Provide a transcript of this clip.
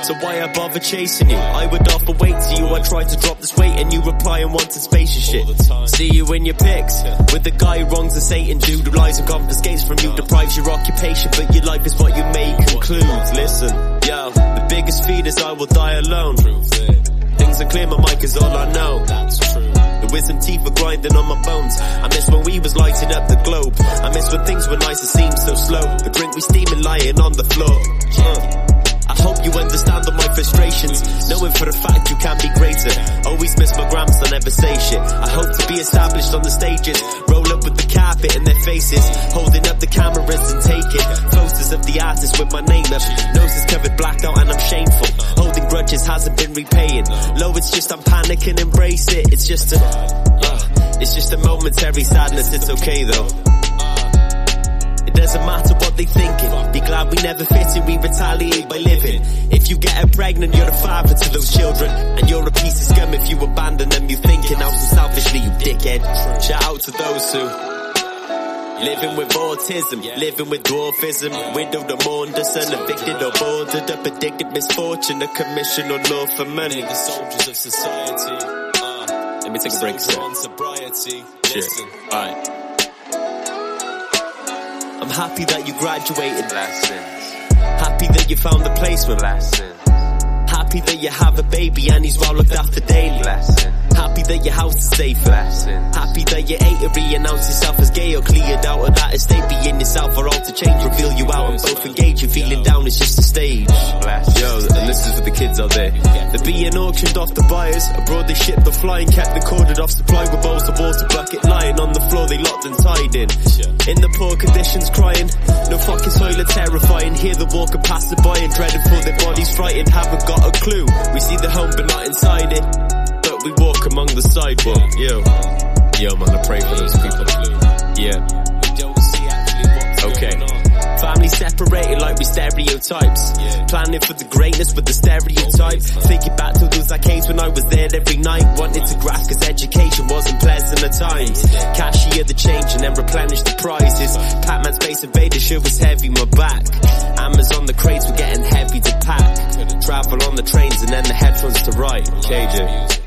So why I bother chasing you? I would offer weight to you. I tried to drop this weight and you reply and wanted space and shit. See you in your pics with the guy who wrongs and Satan dude who lies and confiscates from you, deprives your occupation, but your life is what you may conclude. Listen, yo, the biggest feed is I will die alone. Things are clear, my mic is all I know. The wisdom teeth are grinding on my bones. I miss when we was lighting up the globe. I miss when things were nice and seemed so slow. The drink we steaming lying on the floor. I hope you understand all my frustrations, knowing for a fact you can be greater. Always miss my grams, I never say shit. I hope to be established on the stages, roll up with the carpet in their faces, holding up the cameras and taking photos of the artist with my name up. Noses covered blacked out and I'm shameful. Holding grudges hasn't been repaying. Low, it's just I'm panicking, embrace it. It's just a momentary sadness, it's okay though. It doesn't matter what they thinking. Be glad we never fit in, we retaliate by living. If you get her pregnant, you're the father to those children. And you're a piece of scum if you abandon them. You thinking out so selfishly, you dickhead. Shout out to those who living with autism, living with dwarfism, widowed or mourned, son, evicted or boarded up, addicted, misfortune, a commission or law for money. The soldiers of society. Let me take a break, sir. Shit. Alright. I'm happy that you graduated. Blessings. Happy that you found the placement. Blessings. Happy that you have a baby and he's well looked after daily. Blessings. Happy that your house is safe. Blessings. Happy that you ate to re-announce yourself as gay or cleared out of that estate. Being yourself or all to change, reveal you out and both engage. You feeling down, it's just a stage. Yo, and this is for the kids out there. They're being auctioned off the buyers. Abroad they shipped the flying, kept the corded off supply with bowls of water bucket lying on the floor. They locked and tied in the poor conditions crying. No fucking toilet terrifying. Hear the walker passing by and dreading for their bodies frightened. Haven't got a clue. We see the home but not inside it. But we walk among the sidewalk. Yo man, I pray for those people. Yeah. Okay. Family separated like we stereotypes. Planning for the greatness with the stereotype. Thinking back to those arcades when I was there every night. Wanted to grasp cause education wasn't pleasant at times. Cashier the change and then replenish the prizes. Pac-Man Space Invader sure was heavy my back. Amazon the crates were getting heavy to pack. Travel on the trains and then the headphones to write. KJ.